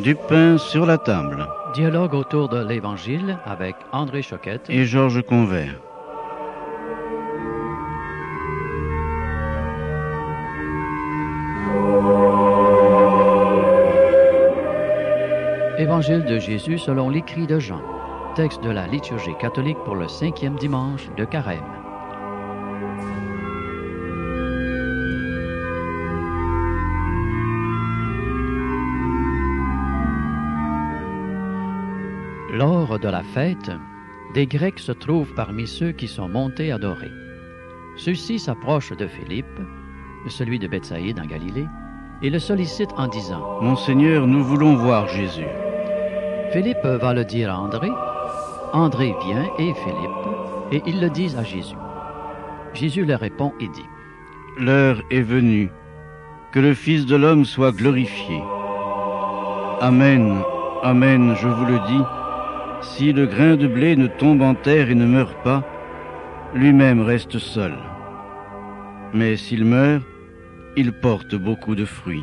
Du pain sur la table. Dialogue autour de l'Évangile avec André Choquette Et Georges Convert. Évangile de Jésus selon l'écrit de Jean. Texte de la liturgie catholique pour le 5e dimanche de Carême. Lors de la fête, des Grecs se trouvent parmi ceux qui sont montés adorer. Ceux-ci s'approchent de Philippe, celui de Bethsaïde en Galilée, et le sollicitent en disant « Monseigneur, nous voulons voir Jésus. » Philippe va le dire à André. André vient et Philippe, et ils le disent à Jésus. Jésus leur répond et dit « L'heure est venue, que le Fils de l'homme soit glorifié. Amen, amen, je vous le dis, si le grain de blé ne tombe en terre et ne meurt pas, lui-même reste seul. Mais s'il meurt, il porte beaucoup de fruits.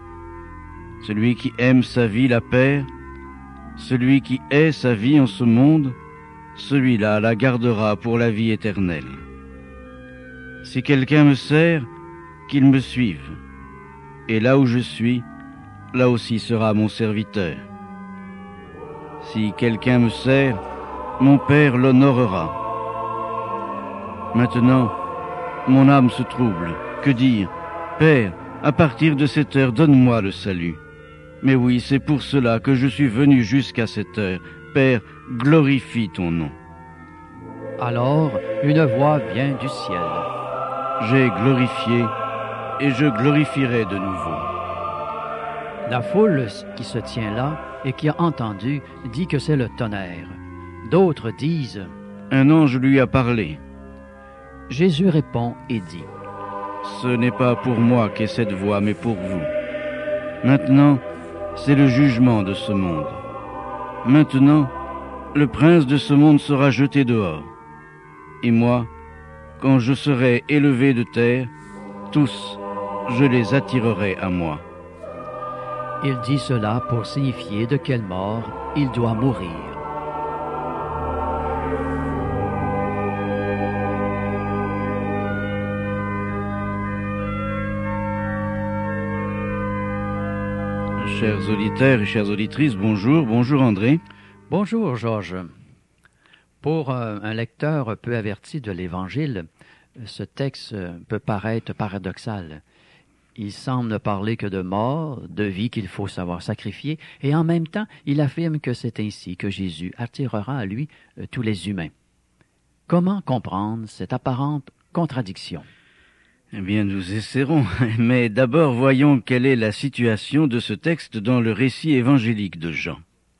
Celui qui aime sa vie la perd, celui qui hait sa vie en ce monde, celui-là la gardera pour la vie éternelle. Si quelqu'un me sert, qu'il me suive. Et là où je suis, là aussi sera mon serviteur. Si quelqu'un me sert, mon Père l'honorera. Maintenant, mon âme se trouble. Que dire? Père, à partir de cette heure, donne-moi le salut. Mais oui, c'est pour cela que je suis venu jusqu'à cette heure. Père, glorifie ton nom. Alors, une voix vient du ciel. J'ai glorifié et je glorifierai de nouveau. La foule qui se tient là et qui a entendu dit que c'est le tonnerre. D'autres disent Un ange lui a parlé. Jésus répond et dit Ce n'est pas pour moi qu'est cette voix, mais pour vous. Maintenant, c'est le jugement de ce monde. Maintenant, le prince de ce monde sera jeté dehors. Et moi, quand je serai élevé de terre, tous, je les attirerai à moi. Il dit cela pour signifier de quelle mort il doit mourir. Chers auditeurs et chères auditrices, bonjour. Bonjour André. Bonjour Georges. Pour un lecteur peu averti de l'Évangile, ce texte peut paraître paradoxal. Il semble ne parler que de mort, de vie qu'il faut savoir sacrifier, et en même temps, il affirme que c'est ainsi que Jésus attirera à lui tous les humains. Comment comprendre cette apparente contradiction? Eh bien, nous essaierons, mais d'abord voyons quelle est la situation de ce texte dans le récit évangélique de Jean.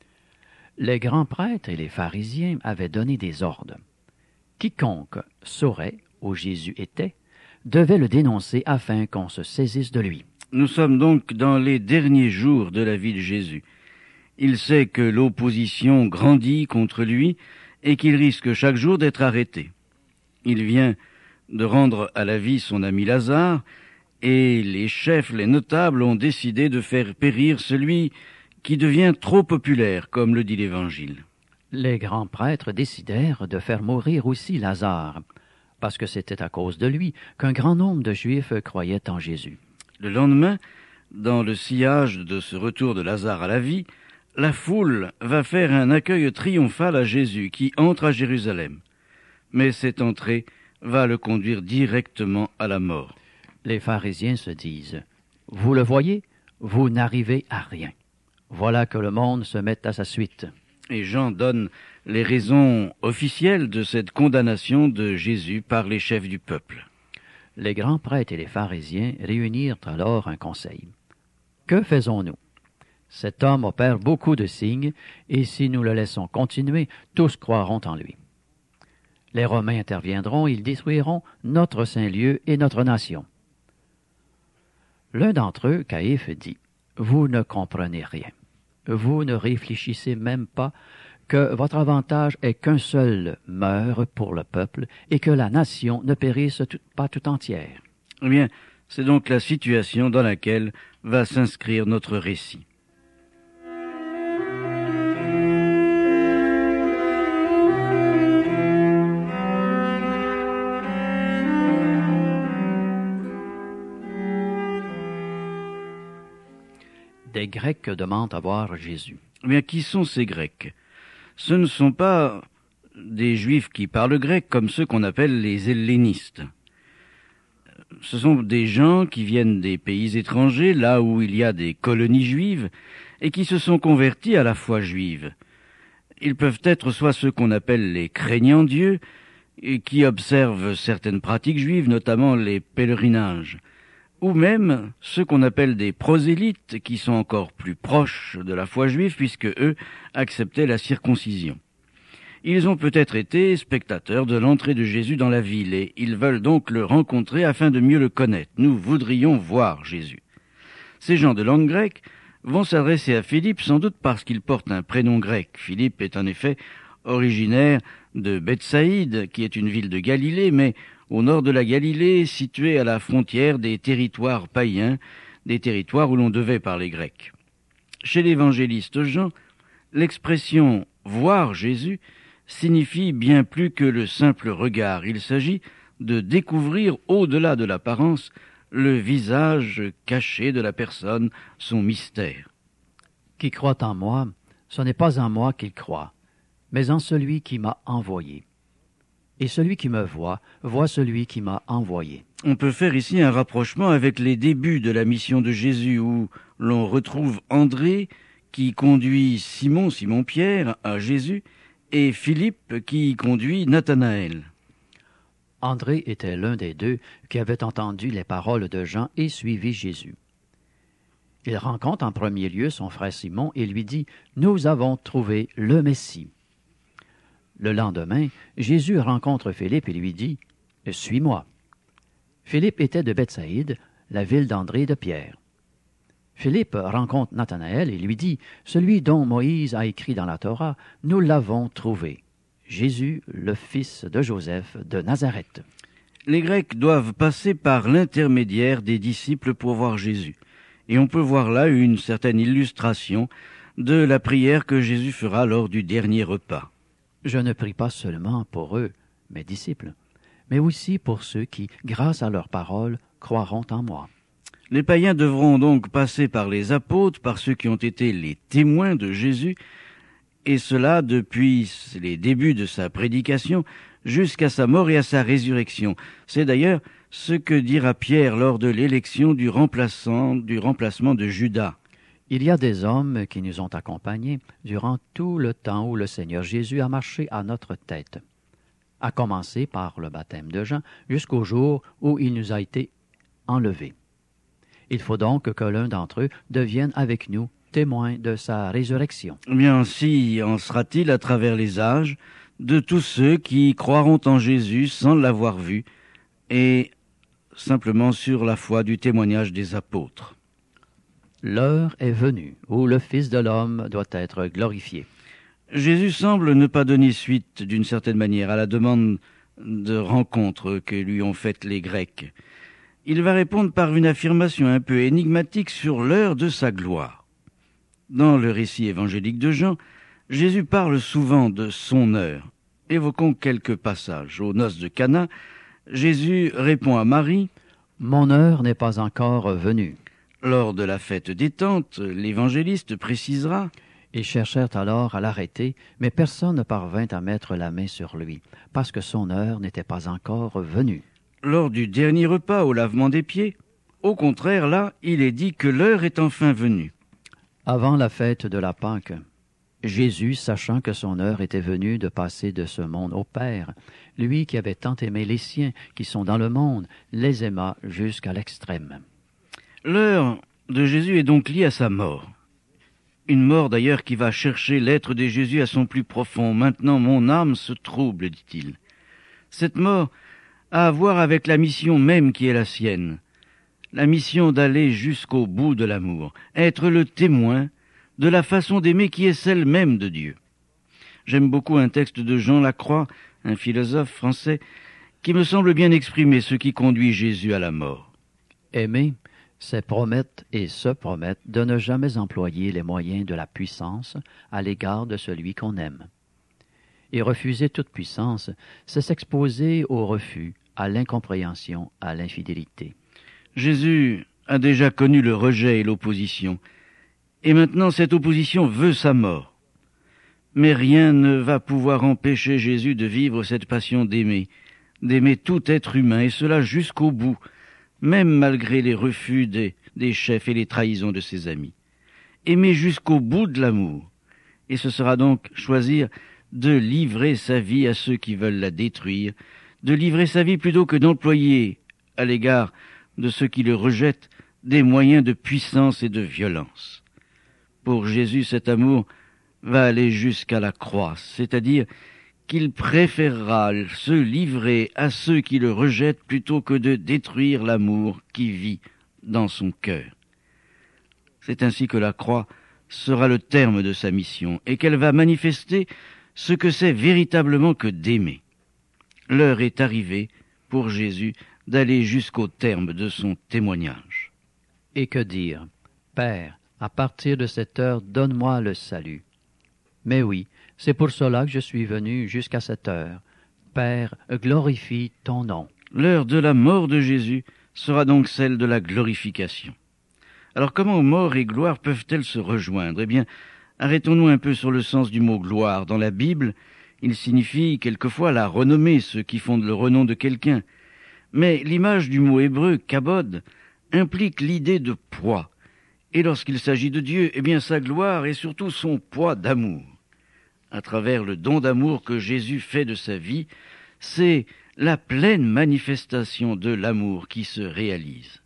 Les grands prêtres et les pharisiens avaient donné des ordres. Quiconque saurait où Jésus était devait le dénoncer afin qu'on se saisisse de lui. Nous sommes donc dans les derniers jours de la vie de Jésus. Il sait que l'opposition grandit contre lui et qu'il risque chaque jour d'être arrêté. Il vient de rendre à la vie son ami Lazare, et les chefs, les notables ont décidé de faire périr celui qui devient trop populaire, comme le dit l'Évangile. Les grands prêtres décidèrent de faire mourir aussi Lazare, parce que c'était à cause de lui qu'un grand nombre de Juifs croyaient en Jésus. Le lendemain, dans le sillage de ce retour de Lazare à la vie, la foule va faire un accueil triomphal à Jésus qui entre à Jérusalem. Mais cette entrée va le conduire directement à la mort. Les pharisiens se disent « Vous le voyez, vous n'arrivez à rien. Voilà que le monde se met à sa suite. » Et Jean donne les raisons officielles de cette condamnation de Jésus par les chefs du peuple. Les grands prêtres et les pharisiens réunirent alors un conseil. « Que faisons-nous? Cet homme opère beaucoup de signes, et si nous le laissons continuer, tous croiront en lui. Les Romains interviendront, ils détruiront notre saint lieu et notre nation. » L'un d'entre eux, Caïphe, dit « Vous ne comprenez rien. Vous ne réfléchissez même pas que votre avantage est qu'un seul meure pour le peuple et que la nation ne périsse pas tout entière. » Eh bien, c'est donc la situation dans laquelle va s'inscrire notre récit. les Grecs demandent à voir Jésus. Eh bien, qui sont ces Grecs? Ce ne sont pas des Juifs qui parlent grec comme ceux qu'on appelle les hellénistes. Ce sont des gens qui viennent des pays étrangers, là où il y a des colonies juives, et qui se sont convertis à la foi juive. Ils peuvent être soit ceux qu'on appelle les craignants Dieu, et qui observent certaines pratiques juives, notamment les pèlerinages, ou même ceux qu'on appelle des prosélytes, qui sont encore plus proches de la foi juive, puisque eux acceptaient la circoncision. Ils ont peut-être été spectateurs de l'entrée de Jésus dans la ville, et ils veulent donc le rencontrer afin de mieux le connaître. Nous voudrions voir Jésus. Ces gens de langue grecque vont s'adresser à Philippe, sans doute parce qu'il porte un prénom grec. Philippe est en effet originaire de Bethsaïde, qui est une ville de Galilée, mais au nord de la Galilée, située à la frontière des territoires païens, des territoires où l'on devait parler grec. Chez l'évangéliste Jean, l'expression « voir Jésus » signifie bien plus que le simple regard. Il s'agit de découvrir au-delà de l'apparence le visage caché de la personne, son mystère. Qui croit en moi, ce n'est pas en moi qu'il croit, mais en celui qui m'a envoyé. Et celui qui me voit celui qui m'a envoyé. On peut faire ici un rapprochement avec les débuts de la mission de Jésus, où l'on retrouve André qui conduit Simon-Pierre à Jésus, et Philippe qui conduit Nathanaël. André était l'un des deux qui avait entendu les paroles de Jean et suivi Jésus. Il rencontre en premier lieu son frère Simon et lui dit « Nous avons trouvé le Messie ». Le lendemain, Jésus rencontre Philippe et lui dit « Suis-moi ». Philippe était de Bethsaïde, la ville d'André et de Pierre. Philippe rencontre Nathanaël et lui dit « Celui dont Moïse a écrit dans la Torah, nous l'avons trouvé, Jésus, le fils de Joseph de Nazareth. » Les Grecs doivent passer par l'intermédiaire des disciples pour voir Jésus. Et on peut voir là une certaine illustration de la prière que Jésus fera lors du dernier repas. Je ne prie pas seulement pour eux, mes disciples, mais aussi pour ceux qui, grâce à leurs paroles, croiront en moi. Les païens devront donc passer par les apôtres, par ceux qui ont été les témoins de Jésus, et cela depuis les débuts de sa prédication jusqu'à sa mort et à sa résurrection. C'est d'ailleurs ce que dira Pierre lors de l'élection du remplacement de Judas. Il y a des hommes qui nous ont accompagnés durant tout le temps où le Seigneur Jésus a marché à notre tête, à commencer par le baptême de Jean jusqu'au jour où il nous a été enlevé. Il faut donc que l'un d'entre eux devienne avec nous témoin de sa résurrection. Bien, ainsi en sera-t-il à travers les âges de tous ceux qui croiront en Jésus sans l'avoir vu et simplement sur la foi du témoignage des apôtres. L'heure est venue où le Fils de l'homme doit être glorifié. Jésus semble ne pas donner suite, d'une certaine manière, à la demande de rencontre que lui ont faite les Grecs. Il va répondre par une affirmation un peu énigmatique sur l'heure de sa gloire. Dans le récit évangélique de Jean, Jésus parle souvent de son heure. Évoquons quelques passages. Aux noces de Cana, Jésus répond à Marie « Mon heure n'est pas encore venue. » Lors de la fête des tentes, l'évangéliste précisera « Ils cherchèrent alors à l'arrêter, mais personne ne parvint à mettre la main sur lui, parce que son heure n'était pas encore venue. » Lors du dernier repas au lavement des pieds, au contraire, là, il est dit que l'heure est enfin venue. Avant la fête de la Pâque, Jésus, sachant que son heure était venue de passer de ce monde au Père, lui qui avait tant aimé les siens qui sont dans le monde, les aima jusqu'à l'extrême. L'heure de Jésus est donc liée à sa mort. Une mort d'ailleurs qui va chercher l'être de Jésus à son plus profond. « Maintenant mon âme se trouble, dit-il. » Cette mort a à voir avec la mission même qui est la sienne. La mission d'aller jusqu'au bout de l'amour, être le témoin de la façon d'aimer qui est celle même de Dieu. J'aime beaucoup un texte de Jean Lacroix, un philosophe français, qui me semble bien exprimer ce qui conduit Jésus à la mort. Aimer, c'est promettre et se promettre de ne jamais employer les moyens de la puissance à l'égard de celui qu'on aime. Et refuser toute puissance, c'est s'exposer au refus, à l'incompréhension, à l'infidélité. Jésus a déjà connu le rejet et l'opposition, Et maintenant, cette opposition veut sa mort. Mais rien ne va pouvoir empêcher Jésus de vivre cette passion d'aimer tout être humain, et cela jusqu'au bout, même malgré les refus des chefs et les trahisons de ses amis. Aimer jusqu'au bout de l'amour, et ce sera donc choisir de livrer sa vie à ceux qui veulent la détruire, de livrer sa vie plutôt que d'employer, à l'égard de ceux qui le rejettent, des moyens de puissance et de violence. Pour Jésus, cet amour va aller jusqu'à la croix, c'est-à-dire qu'il préférera se livrer à ceux qui le rejettent plutôt que de détruire l'amour qui vit dans son cœur. C'est ainsi que la croix sera le terme de sa mission et qu'elle va manifester ce que c'est véritablement que d'aimer. L'heure est arrivée pour Jésus d'aller jusqu'au terme de son témoignage. Et que dire? Père, à partir de cette heure, donne-moi le salut. Mais oui, c'est pour cela que je suis venu jusqu'à cette heure. Père, glorifie ton nom. L'heure de la mort de Jésus sera donc celle de la glorification. Alors comment mort et gloire peuvent-elles se rejoindre? Eh bien, arrêtons-nous un peu sur le sens du mot gloire. Dans la Bible, il signifie quelquefois la renommée, ceux qui fondent le renom de quelqu'un. Mais l'image du mot hébreu, kabod, implique l'idée de poids. Et lorsqu'il s'agit de Dieu, eh bien sa gloire est surtout son poids d'amour. À travers le don d'amour que Jésus fait de sa vie, c'est la pleine manifestation de l'amour qui se réalise.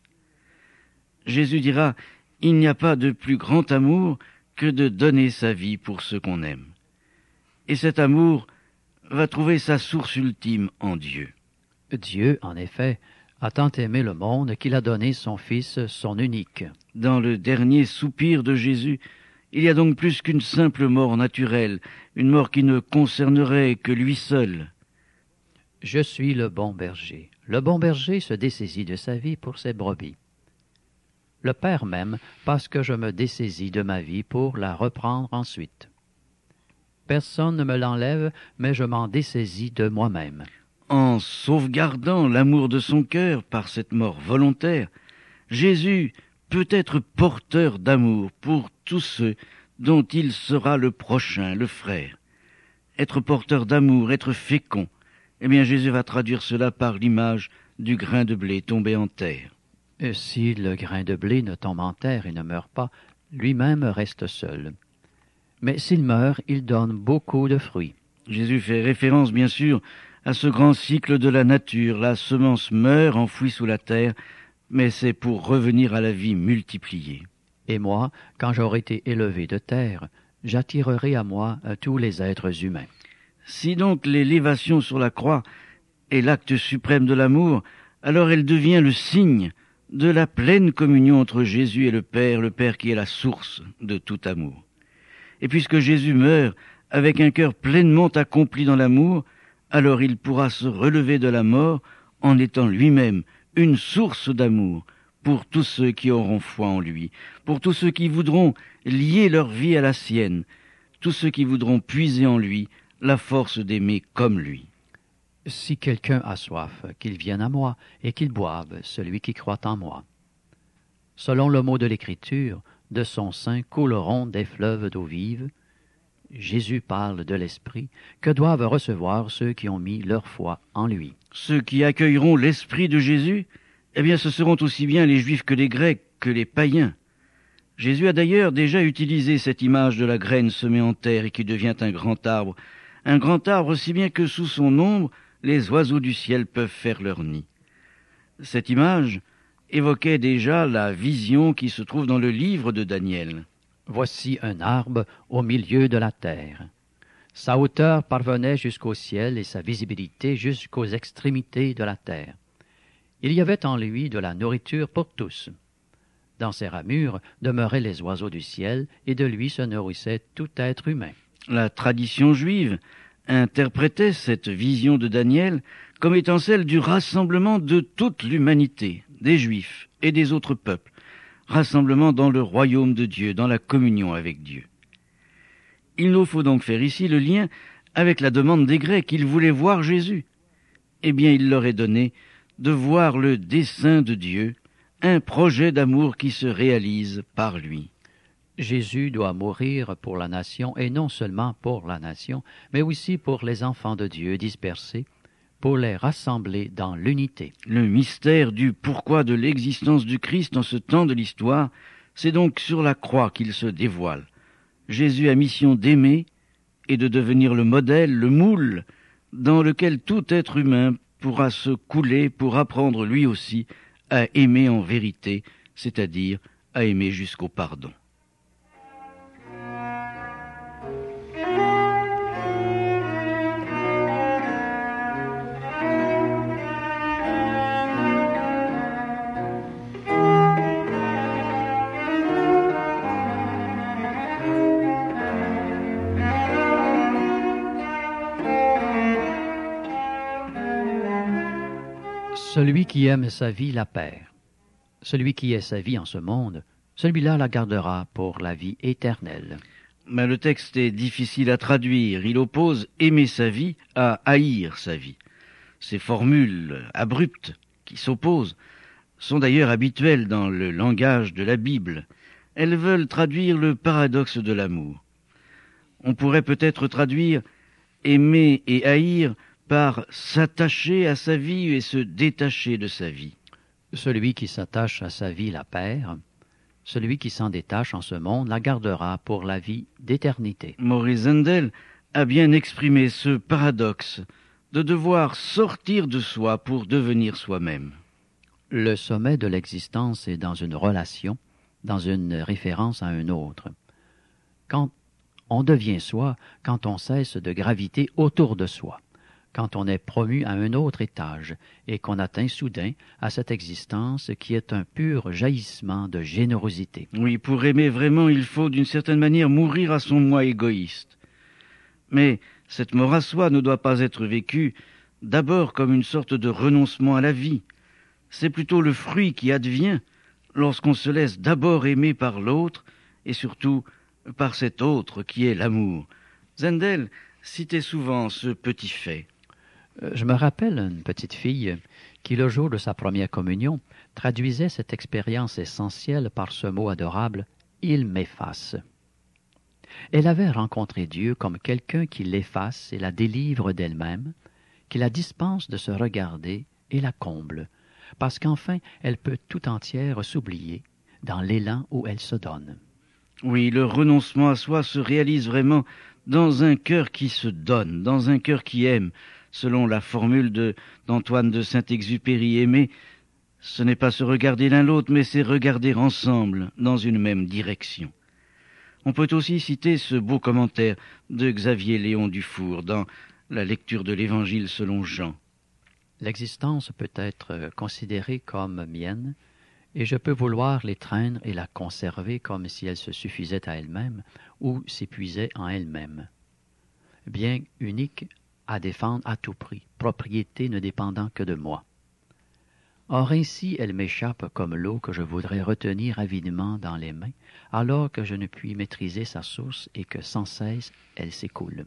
Jésus dira, il n'y a pas de plus grand amour que de donner sa vie pour ceux qu'on aime. Et cet amour va trouver sa source ultime en Dieu. Dieu, en effet, a tant aimé le monde qu'il a donné son Fils, son unique. Dans le dernier soupir de Jésus, il y a donc plus qu'une simple mort naturelle, une mort qui ne concernerait que lui seul. Je suis le bon berger. Le bon berger se dessaisit de sa vie pour ses brebis. Le Père m'aime parce que je me dessaisis de ma vie pour la reprendre ensuite. Personne ne me l'enlève, mais je m'en dessaisis de moi-même. En sauvegardant l'amour de son cœur par cette mort volontaire, Jésus peut être porteur d'amour pour tous ceux dont il sera le prochain, le frère. Être porteur d'amour, être fécond, eh bien Jésus va traduire cela par l'image du grain de blé tombé en terre. Si le grain de blé ne tombe en terre et ne meurt pas, lui-même reste seul. Mais s'il meurt, il donne beaucoup de fruits. Jésus fait référence, bien sûr, à ce grand cycle de la nature. La semence meurt enfouie sous la terre, mais c'est pour revenir à la vie multipliée. Et moi, quand j'aurai été élevé de terre, j'attirerai à moi tous les êtres humains. Si donc l'élévation sur la croix est l'acte suprême de l'amour, alors elle devient le signe de la pleine communion entre Jésus et le Père qui est la source de tout amour. Et puisque Jésus meurt avec un cœur pleinement accompli dans l'amour, alors il pourra se relever de la mort en étant lui-même une source d'amour pour tous ceux qui auront foi en lui, pour tous ceux qui voudront lier leur vie à la sienne, tous ceux qui voudront puiser en lui la force d'aimer comme lui. Si quelqu'un a soif, qu'il vienne à moi et qu'il boive, celui qui croit en moi. Selon le mot de l'Écriture, de son sein couleront des fleuves d'eau vive. Jésus parle de l'Esprit que doivent recevoir ceux qui ont mis leur foi en lui. Ceux qui accueilleront l'Esprit de Jésus, eh bien ce seront aussi bien les Juifs que les Grecs, que les païens. Jésus a d'ailleurs déjà utilisé cette image de la graine semée en terre et qui devient un grand arbre si bien que sous son ombre, les oiseaux du ciel peuvent faire leur nid. Cette image évoquait déjà la vision qui se trouve dans le livre de Daniel. Voici un arbre au milieu de la terre. Sa hauteur parvenait jusqu'au ciel et sa visibilité jusqu'aux extrémités de la terre. Il y avait en lui de la nourriture pour tous. Dans ses ramures demeuraient les oiseaux du ciel et de lui se nourrissait tout être humain. La tradition juive interprétait cette vision de Daniel comme étant celle du rassemblement de toute l'humanité, des Juifs et des autres peuples, rassemblement dans le royaume de Dieu, dans la communion avec Dieu. Il nous faut donc faire ici le lien avec la demande des Grecs. Ils voulaient voir Jésus. Eh bien, il leur est donné de voir le dessein de Dieu, un projet d'amour qui se réalise par lui. Jésus doit mourir pour la nation, et non seulement pour la nation, mais aussi pour les enfants de Dieu dispersés, pour les rassembler dans l'unité. Le mystère du pourquoi de l'existence du Christ en ce temps de l'histoire, c'est donc sur la croix qu'il se dévoile. Jésus a mission d'aimer et de devenir le modèle, le moule, dans lequel tout être humain pourra se couler pour apprendre lui aussi à aimer en vérité, c'est-à-dire à aimer jusqu'au pardon. Celui qui aime sa vie la perd. Celui qui est sa vie en ce monde, celui-là la gardera pour la vie éternelle. Mais le texte est difficile à traduire. Il oppose aimer sa vie à haïr sa vie. Ces formules abruptes qui s'opposent sont d'ailleurs habituelles dans le langage de la Bible. Elles veulent traduire le paradoxe de l'amour. On pourrait peut-être traduire aimer et haïr par s'attacher à sa vie et se détacher de sa vie. Celui qui s'attache à sa vie la perd. Celui qui s'en détache en ce monde la gardera pour la vie d'éternité. Maurice Zendel a bien exprimé ce paradoxe de devoir sortir de soi pour devenir soi-même. Le sommet de l'existence est dans une relation, dans une référence à un autre. Quand on devient soi, quand on cesse de graviter autour de soi, quand on est promu à un autre étage et qu'on atteint soudain à cette existence qui est un pur jaillissement de générosité. Oui, pour aimer vraiment, il faut d'une certaine manière mourir à son moi égoïste. Mais cette mort à soi ne doit pas être vécue d'abord comme une sorte de renoncement à la vie. C'est plutôt le fruit qui advient lorsqu'on se laisse d'abord aimer par l'autre et surtout par cet autre qui est l'amour. Zendel citait souvent ce petit fait. Je me rappelle une petite fille qui, le jour de sa première communion, traduisait cette expérience essentielle par ce mot adorable « Il m'efface ». Elle avait rencontré Dieu comme quelqu'un qui l'efface et la délivre d'elle-même, qui la dispense de se regarder et la comble, parce qu'enfin elle peut tout entière s'oublier dans l'élan où elle se donne. Oui, le renoncement à soi se réalise vraiment dans un cœur qui se donne, dans un cœur qui aime. Selon la formule d'Antoine de Saint-Exupéry, aimer, ce n'est pas se regarder l'un l'autre, mais c'est regarder ensemble dans une même direction. On peut aussi citer ce beau commentaire de Xavier Léon Dufour dans la lecture de l'Évangile selon Jean. L'existence peut être considérée comme mienne, et je peux vouloir l'étreindre et la conserver comme si elle se suffisait à elle-même ou s'épuisait en elle-même. Bien unique à défendre à tout prix, propriété ne dépendant que de moi. Or ainsi elle m'échappe comme l'eau que je voudrais retenir avidement dans les mains, alors que je ne puis maîtriser sa source et que sans cesse elle s'écoule.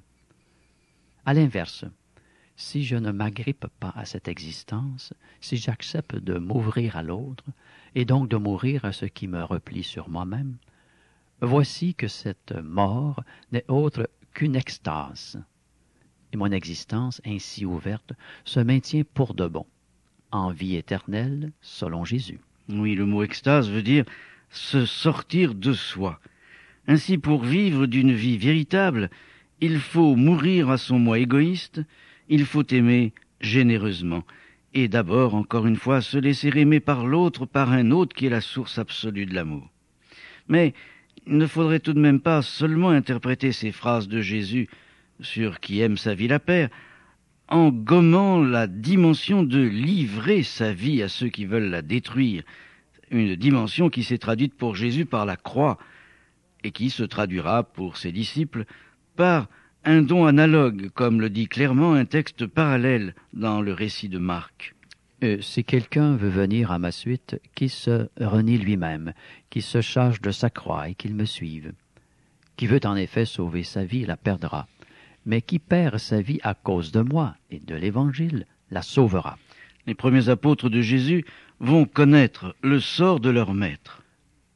À l'inverse, si je ne m'agrippe pas à cette existence, si j'accepte de m'ouvrir à l'autre, et donc de mourir à ce qui me replie sur moi-même, voici que cette mort n'est autre qu'une extase. Et mon existence, ainsi ouverte, se maintient pour de bon, en vie éternelle, selon Jésus. Oui, le mot extase veut dire se sortir de soi. Ainsi, pour vivre d'une vie véritable, il faut mourir à son moi égoïste, il faut aimer généreusement, et d'abord, encore une fois, se laisser aimer par l'autre, par un autre qui est la source absolue de l'amour. Mais il ne faudrait tout de même pas seulement interpréter ces phrases de Jésus sur qui aime sa vie la perd, en gommant la dimension de livrer sa vie à ceux qui veulent la détruire, une dimension qui s'est traduite pour Jésus par la croix, et qui se traduira pour ses disciples par un don analogue, comme le dit clairement un texte parallèle dans le récit de Marc. Si quelqu'un veut venir à ma suite, qu'il se renie lui-même, qu'il se charge de sa croix et qu'il me suive. Qui veut en effet sauver sa vie la perdra, mais qui perd sa vie à cause de moi et de l'Évangile la sauvera. Les premiers apôtres de Jésus vont connaître le sort de leur maître.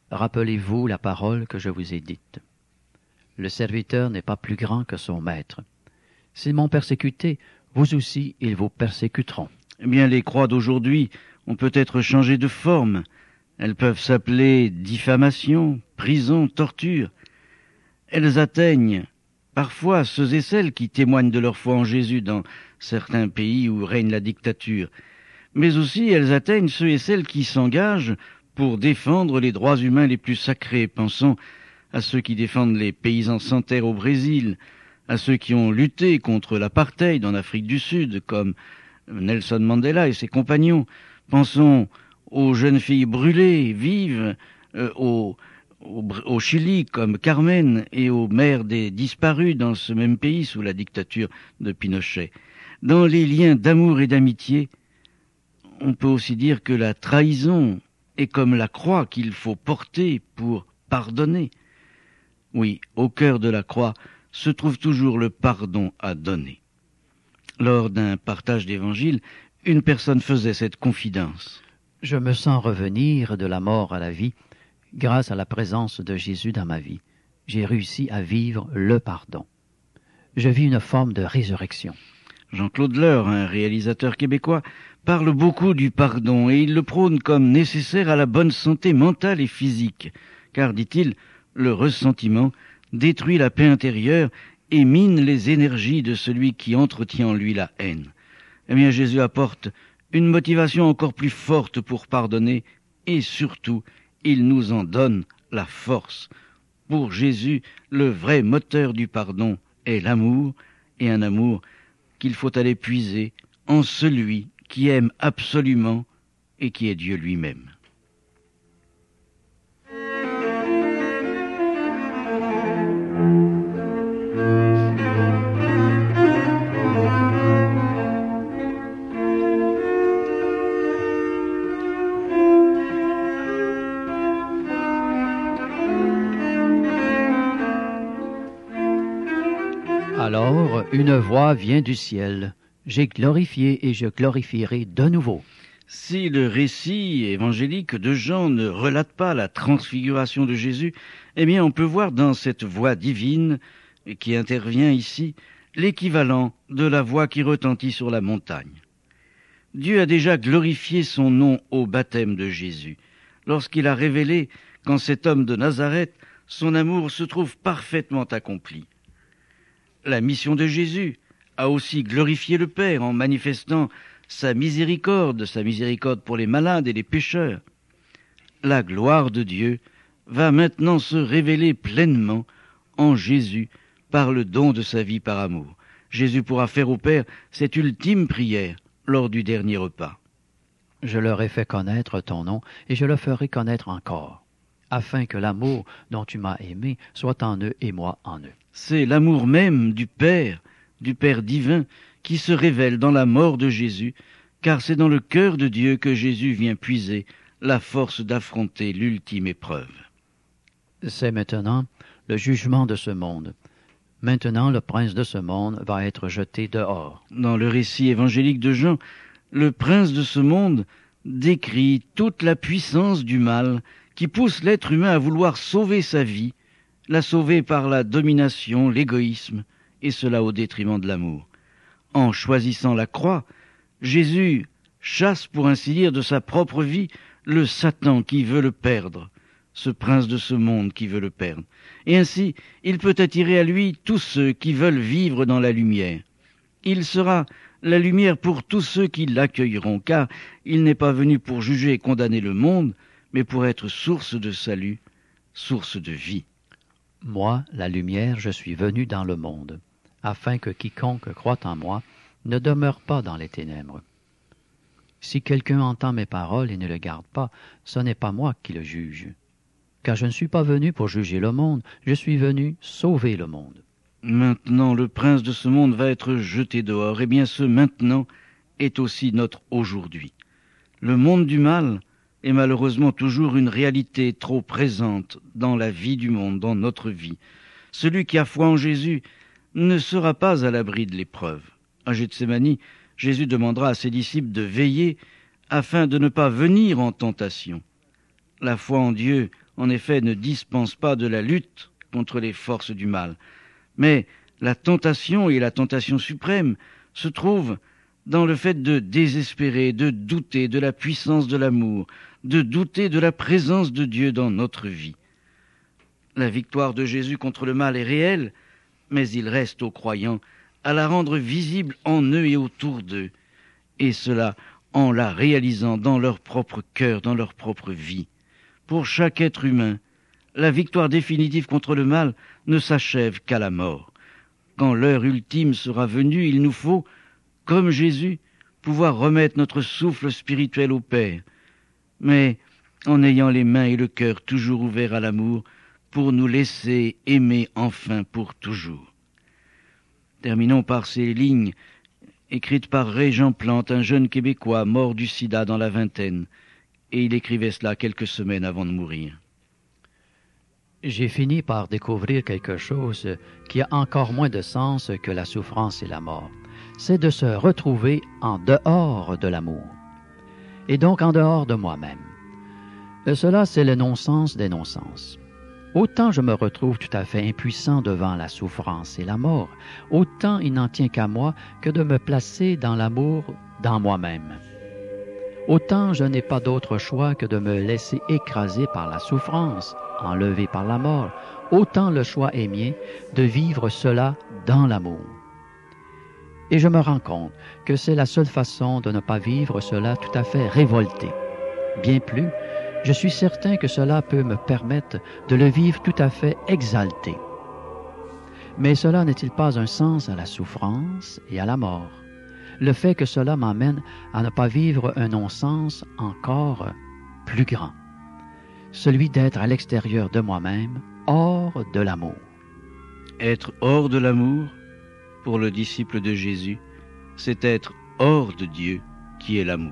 rappelez-vous la parole que je vous ai dite. Le serviteur n'est pas plus grand que son maître. S'ils m'ont persécuté, vous aussi, ils vous persécuteront. Eh bien, les croix d'aujourd'hui ont peut-être changé de forme. Elles peuvent s'appeler diffamation, prison, torture. Elles atteignent parfois ceux et celles qui témoignent de leur foi en Jésus dans certains pays où règne la dictature. Mais aussi elles atteignent ceux et celles qui s'engagent pour défendre les droits humains les plus sacrés. Pensons à ceux qui défendent les paysans sans terre au Brésil, à ceux qui ont lutté contre l'apartheid en Afrique du Sud, comme Nelson Mandela et ses compagnons. Pensons aux jeunes filles brûlées, vives, au Chili, comme Carmen, et aux mères des disparus dans ce même pays sous la dictature de Pinochet. Dans les liens d'amour et d'amitié, on peut aussi dire que la trahison est comme la croix qu'il faut porter pour pardonner. Oui, au cœur de la croix se trouve toujours le pardon à donner. Lors d'un partage d'évangile, une personne faisait cette confidence. Je me sens revenir de la mort à la vie grâce à la présence de Jésus dans ma vie. J'ai réussi à vivre le pardon. Je vis une forme de résurrection. Jean-Claude Leur, un réalisateur québécois, parle beaucoup du pardon et il le prône comme nécessaire à la bonne santé mentale et physique, car, dit-il, le ressentiment détruit la paix intérieure et mine les énergies de celui qui entretient en lui la haine. Eh bien, Jésus apporte une motivation encore plus forte pour pardonner et surtout, il nous en donne la force. Pour Jésus, le vrai moteur du pardon est l'amour, et un amour qu'il faut aller puiser en celui qui aime absolument et qui est Dieu lui-même. Alors, une voix vient du ciel. J'ai glorifié et je glorifierai de nouveau. Si le récit évangélique de Jean ne relate pas la transfiguration de Jésus, eh bien on peut voir dans cette voix divine qui intervient ici l'équivalent de la voix qui retentit sur la montagne. Dieu a déjà glorifié son nom au baptême de Jésus, lorsqu'il a révélé qu'en cet homme de Nazareth, son amour se trouve parfaitement accompli. La mission de Jésus a aussi glorifié le Père en manifestant sa miséricorde pour les malades et les pécheurs. La gloire de Dieu va maintenant se révéler pleinement en Jésus par le don de sa vie par amour. Jésus pourra faire au Père cette ultime prière lors du dernier repas. Je leur ai fait connaître ton nom et je le ferai connaître encore, afin que l'amour dont tu m'as aimé soit en eux et moi en eux. C'est l'amour même du Père divin, qui se révèle dans la mort de Jésus, car c'est dans le cœur de Dieu que Jésus vient puiser la force d'affronter l'ultime épreuve. C'est maintenant le jugement de ce monde. Maintenant, le prince de ce monde va être jeté dehors. Dans le récit évangélique de Jean, le prince de ce monde décrit toute la puissance du mal qui pousse l'être humain à vouloir sauver sa vie, la sauver par la domination, l'égoïsme, et cela au détriment de l'amour. En choisissant la croix, Jésus chasse, pour ainsi dire, de sa propre vie le Satan qui veut le perdre, ce prince de ce monde qui veut le perdre. Et ainsi, il peut attirer à lui tous ceux qui veulent vivre dans la lumière. Il sera la lumière pour tous ceux qui l'accueilleront, car il n'est pas venu pour juger et condamner le monde, mais pour être source de salut, source de vie. Moi, la lumière, je suis venu dans le monde, afin que quiconque croit en moi ne demeure pas dans les ténèbres. Si quelqu'un entend mes paroles et ne le garde pas, ce n'est pas moi qui le juge. Car je ne suis pas venu pour juger le monde, je suis venu sauver le monde. Maintenant, le prince de ce monde va être jeté dehors, et bien ce maintenant est aussi notre aujourd'hui. Le monde du mal est malheureusement toujours une réalité trop présente dans la vie du monde, dans notre vie. Celui qui a foi en Jésus ne sera pas à l'abri de l'épreuve. À Gethsémani, Jésus demandera à ses disciples de veiller afin de ne pas venir en tentation. La foi en Dieu en effet, ne dispense pas de la lutte contre les forces du mal. Mais la tentation, et la tentation suprême, se trouve dans le fait de désespérer, de douter de la puissance de l'amour, de douter de la présence de Dieu dans notre vie. La victoire de Jésus contre le mal est réelle, mais il reste aux croyants à la rendre visible en eux et autour d'eux, et cela en la réalisant dans leur propre cœur, dans leur propre vie. Pour chaque être humain, la victoire définitive contre le mal ne s'achève qu'à la mort. Quand l'heure ultime sera venue, il nous faut, comme Jésus, pouvoir remettre notre souffle spirituel au Père, mais en ayant les mains et le cœur toujours ouverts à l'amour pour nous laisser aimer enfin pour toujours. Terminons par ces lignes écrites par Régent Plante, un jeune Québécois mort du sida dans la vingtaine, et il écrivait cela quelques semaines avant de mourir. J'ai fini par découvrir quelque chose qui a encore moins de sens que la souffrance et la mort. C'est de se retrouver en dehors de l'amour, et donc en dehors de moi-même. Cela, c'est le non-sens des non-sens. Autant je me retrouve tout à fait impuissant devant la souffrance et la mort, autant il n'en tient qu'à moi que de me placer dans l'amour dans moi-même. Autant je n'ai pas d'autre choix que de me laisser écraser par la souffrance, enlevé par la mort, autant le choix est mien de vivre cela dans l'amour. Et je me rends compte que c'est la seule façon de ne pas vivre cela tout à fait révolté. Bien plus, je suis certain que cela peut me permettre de le vivre tout à fait exalté. Mais cela n'est-il pas un sens à la souffrance et à la mort? Le fait que cela m'amène à ne pas vivre un non-sens encore plus grand, celui d'être à l'extérieur de moi-même, hors de l'amour. Être hors de l'amour, pour le disciple de Jésus, c'est être hors de Dieu qui est l'amour.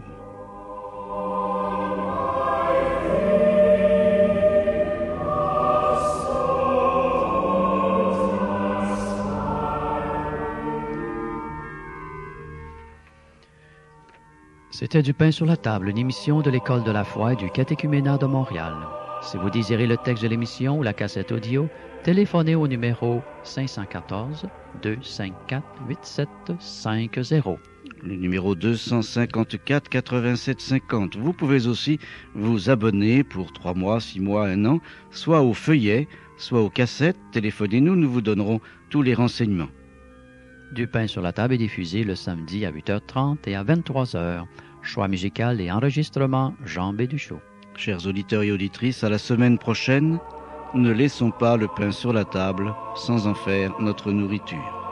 C'était Du pain sur la table, une émission de l'École de la foi et du Catéchuménat de Montréal. Si vous désirez le texte de l'émission ou la cassette audio, téléphonez au numéro 514-254-8750. Le numéro 254-8750. Vous pouvez aussi vous abonner pour 3 mois, 6 mois, 1 an, soit au feuillet, soit aux cassettes. Téléphonez-nous, nous vous donnerons tous les renseignements. Du pain sur la table est diffusé le samedi à 8h30 et à 23h. Choix musical et enregistrement, Jean Béduchot. Chers auditeurs et auditrices, à la semaine prochaine, ne laissons pas le pain sur la table sans en faire notre nourriture.